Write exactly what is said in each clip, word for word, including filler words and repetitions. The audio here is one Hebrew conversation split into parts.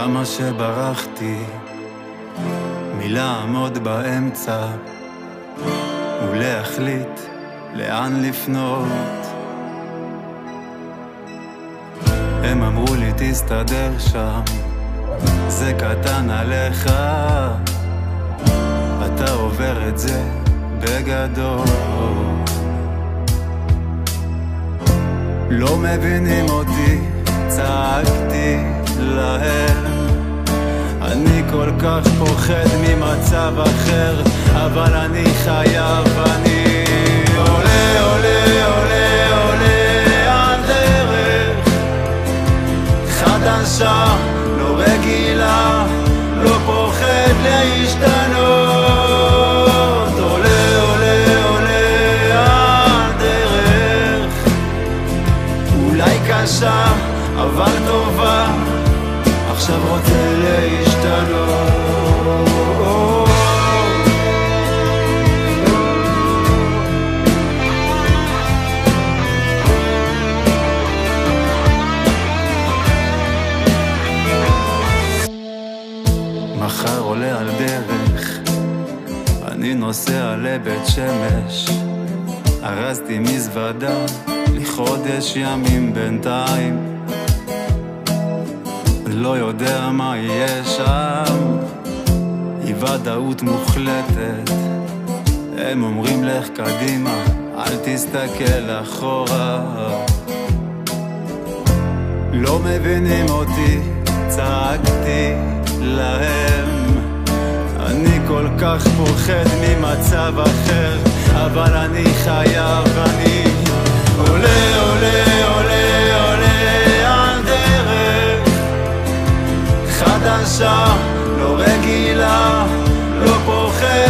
כמה שברחתי מלעמוד באמצע ולהחליט לאן לפנות. הם אמרו לי תסתדר שם, זה קטן עליך, אתה עובר את זה בגדול. לא מבינים אותי, צעקתי להם, אני כל כך פוחד ממצב אחר, אבל אני חייב, אני עולה עולה עולה עולה על דרך חדשה, לא רגילה, לא פוחד להשתנות. עולה עולה עולה על דרך אולי קשה אבל טובה, עכשיו רוצה להשתנות. מחר עולה על דרך, אני נוסע לבית שמש, ארזתי מזוודה לחודש ימים בינתיים, לא יודע מה יהיה שם, היא ודאות מוחלטת. הם אומרים לך קדימה, אל תסתכל אחורה. לא מבינים אותי, צעקתי להם, אני כל כך פוחד ממצב אחר, אבל אני חייב, אני עולה עולה עולה עולה על דרך חדשה, לא רגילה, לא פוחד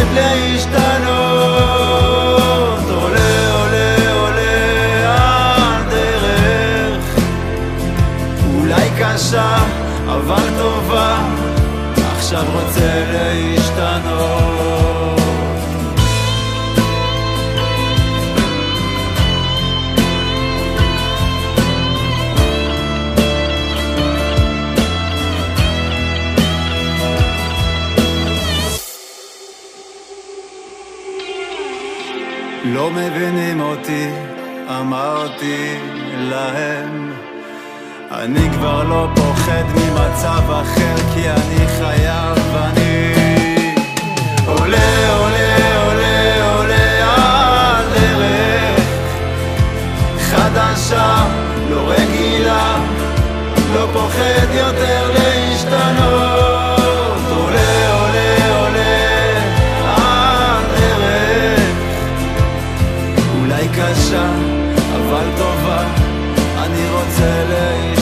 להשתנות. עולה עולה עולה על דרך אולי קשה אבל טובה, עכשיו רוצה להשתנות. לא מבינים אותי, אמרתי להם, אני כבר לא פוחד ממצב אחר, כי אני חייב, אני עולה עולה עולה עולה על דרך חדשה, לא רגילה, לא פוחד יותר להשתנות. עולה עולה עולה על דרך אולי קשה אבל טובה, אני רוצה להשתנות.